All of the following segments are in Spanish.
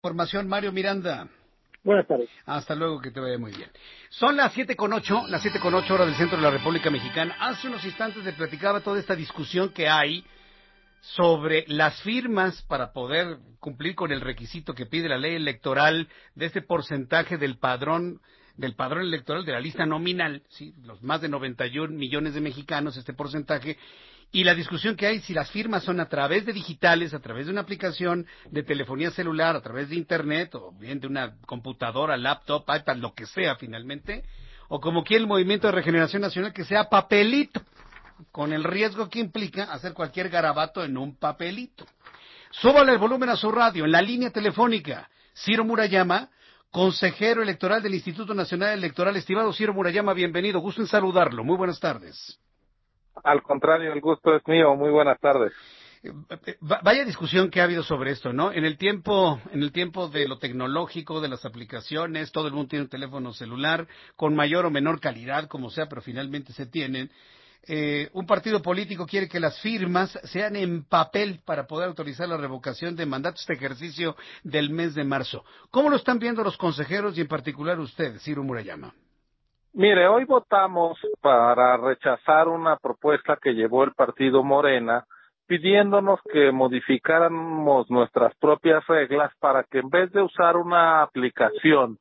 Información, Mario Miranda. Buenas tardes. Hasta luego, que te vaya muy bien. Son las 7:08, las 7:08 horas del centro de la República Mexicana. Hace unos instantes te platicaba toda esta discusión que hay sobre las firmas para poder cumplir con el requisito que pide la ley electoral de este porcentaje del padrón electoral de la lista nominal, ¿sí? Los más de 91 millones de mexicanos, este porcentaje, y la discusión que hay si las firmas son a través de digitales, a través de una aplicación de telefonía celular, a través de internet, o bien de una computadora, laptop, iPad, lo que sea finalmente, o como quiere el Movimiento de Regeneración Nacional, que sea papelito, con el riesgo que implica hacer cualquier garabato en un papelito. Súbale el volumen a su radio, en la línea telefónica, Ciro Murayama, consejero electoral del Instituto Nacional Electoral. Estimado Ciro Murayama, bienvenido, gusto en saludarlo, muy buenas tardes. Al contrario, el gusto es mío, muy buenas tardes. Vaya discusión que ha habido sobre esto, ¿no? En el tiempo de lo tecnológico, de las aplicaciones, todo el mundo tiene un teléfono celular, con mayor o menor calidad, como sea, pero finalmente se tienen. Un partido político quiere que las firmas sean en papel para poder autorizar la revocación de mandatos, este ejercicio del mes de marzo. ¿Cómo lo están viendo los consejeros y en particular usted, Ciro Murayama? Mire, hoy votamos para rechazar una propuesta que llevó el partido Morena, pidiéndonos que modificáramos nuestras propias reglas para que en vez de usar una aplicación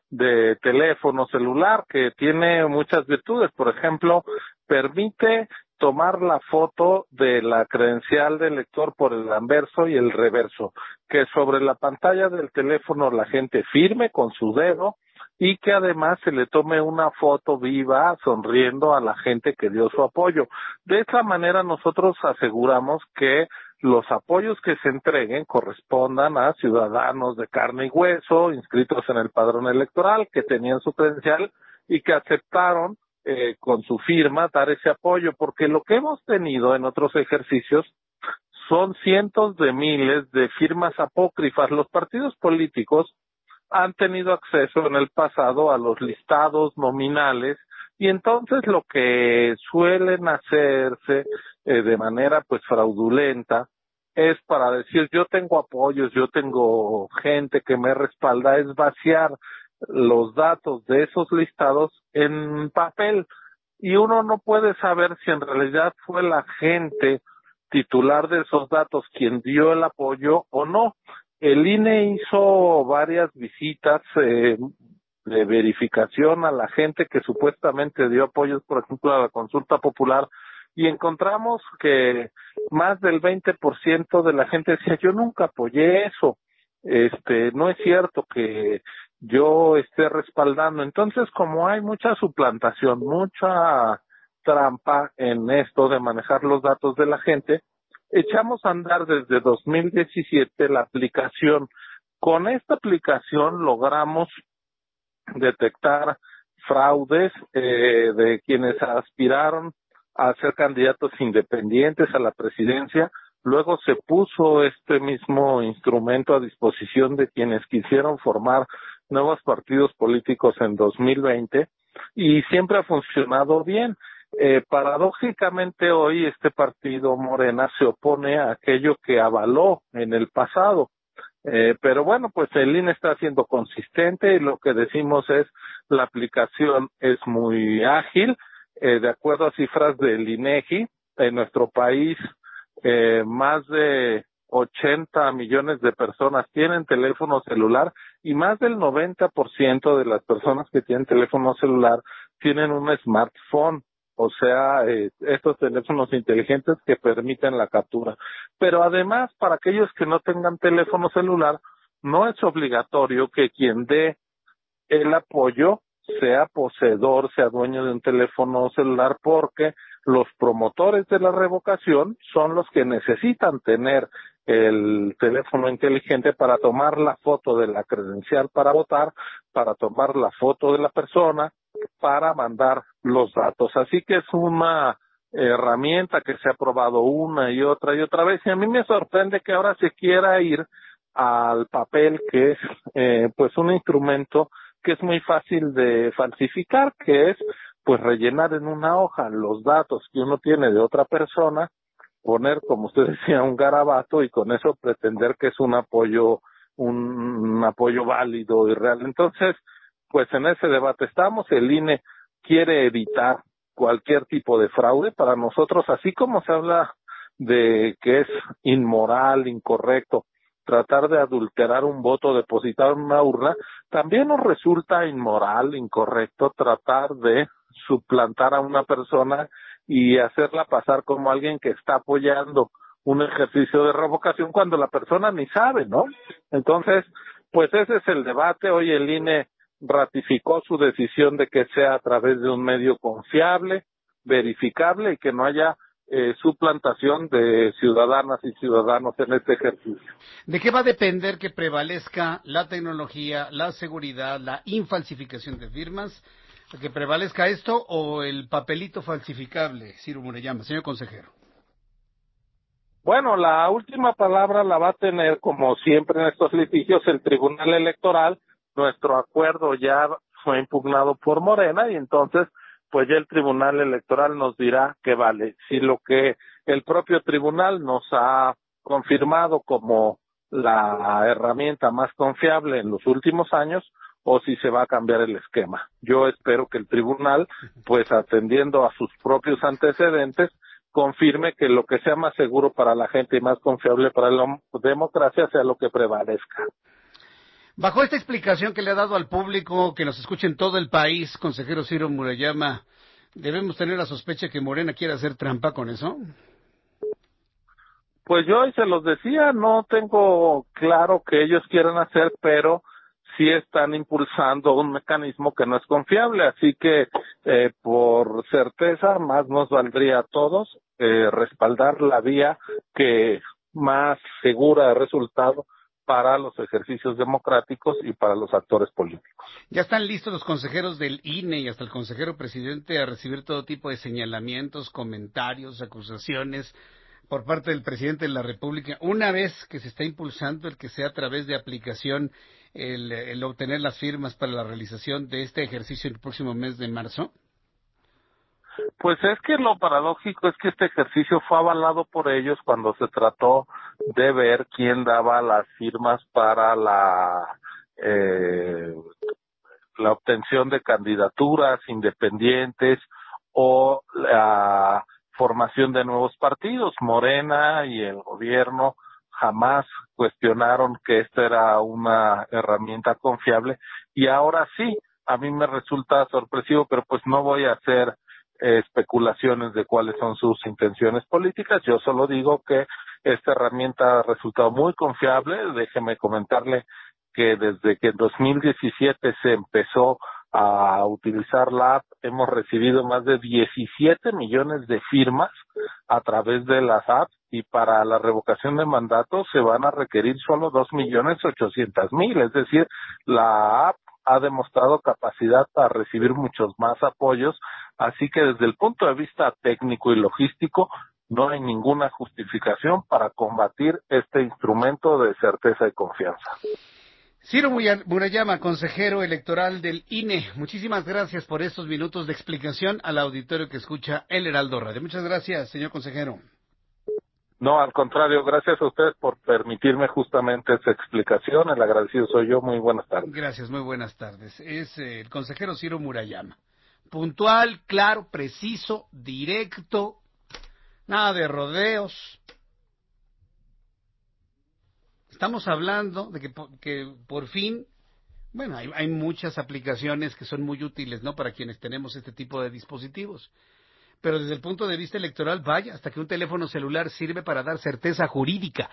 de teléfono celular que tiene muchas virtudes, por ejemplo, permite tomar la foto de la credencial del lector por el anverso y el reverso, que sobre la pantalla del teléfono la gente firme con su dedo y que además se le tome una foto viva sonriendo a la gente que dio su apoyo. De esa manera nosotros aseguramos que los apoyos que se entreguen correspondan a ciudadanos de carne y hueso, inscritos en el padrón electoral, que tenían su credencial y que aceptaron con su firma dar ese apoyo, porque lo que hemos tenido en otros ejercicios son cientos de miles de firmas apócrifas. Los partidos políticos han tenido acceso en el pasado a los listados nominales y entonces lo que suelen hacerse de manera pues fraudulenta es para decir yo tengo apoyos, yo tengo gente que me respalda, es vaciar los datos de esos listados en papel y uno no puede saber si en realidad fue la gente titular de esos datos quien dio el apoyo o no. El INE hizo varias visitas de verificación a la gente que supuestamente dio apoyos, por ejemplo, a la consulta popular, y encontramos que más del 20% de la gente decía, yo nunca apoyé eso, no es cierto que yo esté respaldando. Entonces, como hay mucha suplantación, mucha trampa en esto de manejar los datos de la gente, echamos a andar desde 2017 la aplicación. Con esta aplicación logramos detectar fraudes de quienes aspiraron a ser candidatos independientes a la presidencia. Luego se puso este mismo instrumento a disposición de quienes quisieron formar nuevos partidos políticos en 2020 y siempre ha funcionado bien. Paradójicamente hoy este partido Morena se opone a aquello que avaló en el pasado. Pero bueno, pues el INE está siendo consistente y lo que decimos es la aplicación es muy ágil. De acuerdo a cifras del INEGI, en nuestro país más de 80 millones de personas tienen teléfono celular y más del 90% de las personas que tienen teléfono celular tienen un smartphone, o sea, estos teléfonos inteligentes que permiten la captura. Pero además, para aquellos que no tengan teléfono celular, no es obligatorio que quien dé el apoyo sea poseedor, sea dueño de un teléfono celular, porque los promotores de la revocación son los que necesitan tener el teléfono inteligente para tomar la foto de la credencial para votar, para tomar la foto de la persona, para mandar los datos. Así que es una herramienta que se ha probado una y otra vez, y a mí me sorprende que ahora se quiera ir al papel, que es pues un instrumento que es muy fácil de falsificar, que es pues rellenar en una hoja los datos que uno tiene de otra persona, poner, como usted decía, un garabato y con eso pretender que es un apoyo un apoyo válido y real. Entonces, pues en ese debate estamos. El INE quiere evitar cualquier tipo de fraude. Para nosotros, así como se habla de que es inmoral, incorrecto tratar de adulterar un voto depositado en una urna, también nos resulta inmoral, incorrecto tratar de suplantar a una persona y hacerla pasar como alguien que está apoyando un ejercicio de revocación cuando la persona ni sabe, ¿no? Entonces, pues ese es el debate. Hoy el INE ratificó su decisión de que sea a través de un medio confiable, verificable y que no haya suplantación de ciudadanas y ciudadanos en este ejercicio. ¿De qué va a depender que prevalezca la tecnología, la seguridad, la infalsificación de firmas? ¿Que prevalezca esto o el papelito falsificable, Ciro Murayama, señor consejero? Bueno, la última palabra la va a tener, como siempre en estos litigios, el Tribunal Electoral. Nuestro acuerdo ya fue impugnado por Morena y entonces, pues ya el Tribunal Electoral nos dirá qué vale. Si lo que el propio tribunal nos ha confirmado como la herramienta más confiable en los últimos años o si se va a cambiar el esquema. Yo espero que el tribunal, pues atendiendo a sus propios antecedentes, confirme que lo que sea más seguro para la gente y más confiable para la democracia sea lo que prevalezca. Bajo esta explicación que le ha dado al público, que nos escuche en todo el país, consejero Ciro Murayama, ¿debemos tener la sospecha que Morena quiere hacer trampa con eso? Pues yo hoy se los decía, no tengo claro que ellos quieran hacer, pero sí están impulsando un mecanismo que no es confiable, así que por certeza más nos valdría a todos respaldar la vía que más segura de resultado para los ejercicios democráticos y para los actores políticos. Ya están listos los consejeros del INE y hasta el consejero presidente a recibir todo tipo de señalamientos, comentarios, acusaciones por parte del presidente de la República, una vez que se está impulsando el que sea a través de aplicación el obtener las firmas para la realización de este ejercicio el próximo mes de marzo? Pues es que lo paradójico es que este ejercicio fue avalado por ellos cuando se trató de ver quién daba las firmas para la obtención de candidaturas independientes o la formación de nuevos partidos. Morena y el gobierno jamás cuestionaron que esta era una herramienta confiable y ahora sí, a mí me resulta sorpresivo, pero pues no voy a hacer especulaciones de cuáles son sus intenciones políticas. Yo solo digo que esta herramienta ha resultado muy confiable. Déjeme comentarle que desde que en 2017 se empezó a utilizar la app, hemos recibido más de 17 millones de firmas a través de las apps y para la revocación de mandato se van a requerir solo 2.800.000, es decir, la app ha demostrado capacidad para recibir muchos más apoyos, así que desde el punto de vista técnico y logístico no hay ninguna justificación para combatir este instrumento de certeza y confianza. Ciro Murayama, consejero electoral del INE, muchísimas gracias por estos minutos de explicación al auditorio que escucha El Heraldo Radio. Muchas gracias, señor consejero. No, al contrario, gracias a ustedes por permitirme justamente esa explicación. El agradecido soy yo. Muy buenas tardes. Gracias, muy buenas tardes. Es el consejero Ciro Murayama. Puntual, claro, preciso, directo, nada de rodeos. Estamos hablando de que por fin, bueno, hay muchas aplicaciones que son muy útiles, ¿no?, para quienes tenemos este tipo de dispositivos. Pero desde el punto de vista electoral, vaya, hasta que un teléfono celular sirve para dar certeza jurídica,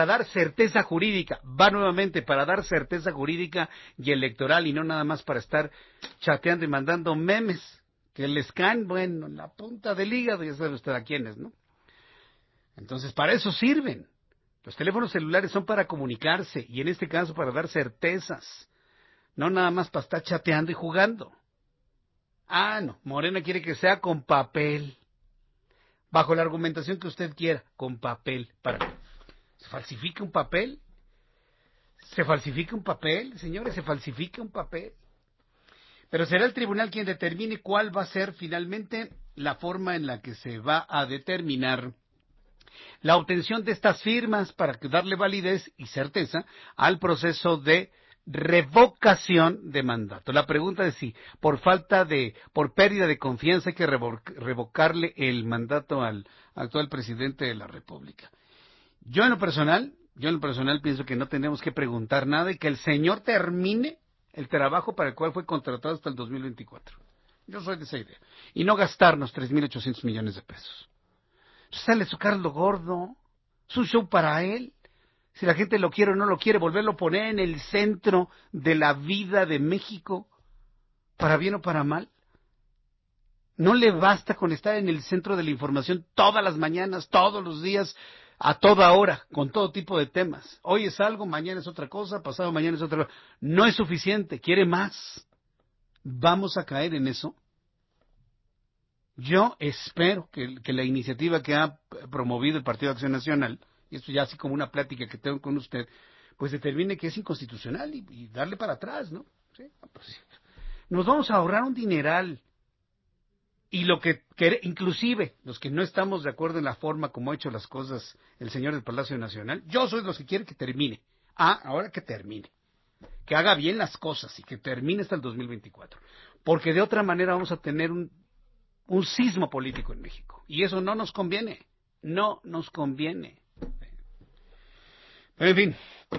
va nuevamente para dar certeza jurídica y electoral y no nada más para estar chateando y mandando memes, que el scan, bueno, en la punta del hígado, ya sabe usted a quiénes, ¿no? Entonces, para eso sirven. Los teléfonos celulares son para comunicarse y en este caso para dar certezas, no nada más para estar chateando y jugando. Ah, no, Morena quiere que sea con papel, bajo la argumentación que usted quiera, con papel. ¿Se falsifica un papel? ¿Se falsifica un papel, señores? ¿Se falsifica un papel? Pero será el tribunal quien determine cuál va a ser finalmente la forma en la que se va a determinar la obtención de estas firmas para darle validez y certeza al proceso de revocación de mandato. La pregunta es si por pérdida de confianza hay que revocarle el mandato al actual presidente de la República. Yo en lo personal pienso que no tenemos que preguntar nada y que el señor termine el trabajo para el cual fue contratado hasta el 2024. Yo soy de esa idea. Y no gastarnos 3,800 millones de pesos. Sale su Carlos Gordo, es un show para él. Si la gente lo quiere o no lo quiere, volverlo a poner en el centro de la vida de México, para bien o para mal. No le basta con estar en el centro de la información todas las mañanas, todos los días, a toda hora, con todo tipo de temas. Hoy es algo, mañana es otra cosa, pasado mañana es otra cosa. No es suficiente, quiere más. ¿Vamos a caer en eso? Yo espero que la iniciativa que ha promovido el Partido de Acción Nacional, y esto ya así como una plática que tengo con usted, pues determine que es inconstitucional y darle para atrás, ¿no? ¿Sí? Pues, sí. Nos vamos a ahorrar un dineral. Y inclusive los que no estamos de acuerdo en la forma como ha hecho las cosas el señor del Palacio Nacional, yo soy de los que quiere que termine. Ahora que termine. Que haga bien las cosas y que termine hasta el 2024. Porque de otra manera vamos a tener un sismo político en México. Y eso no nos conviene. No nos conviene. Pero en fin.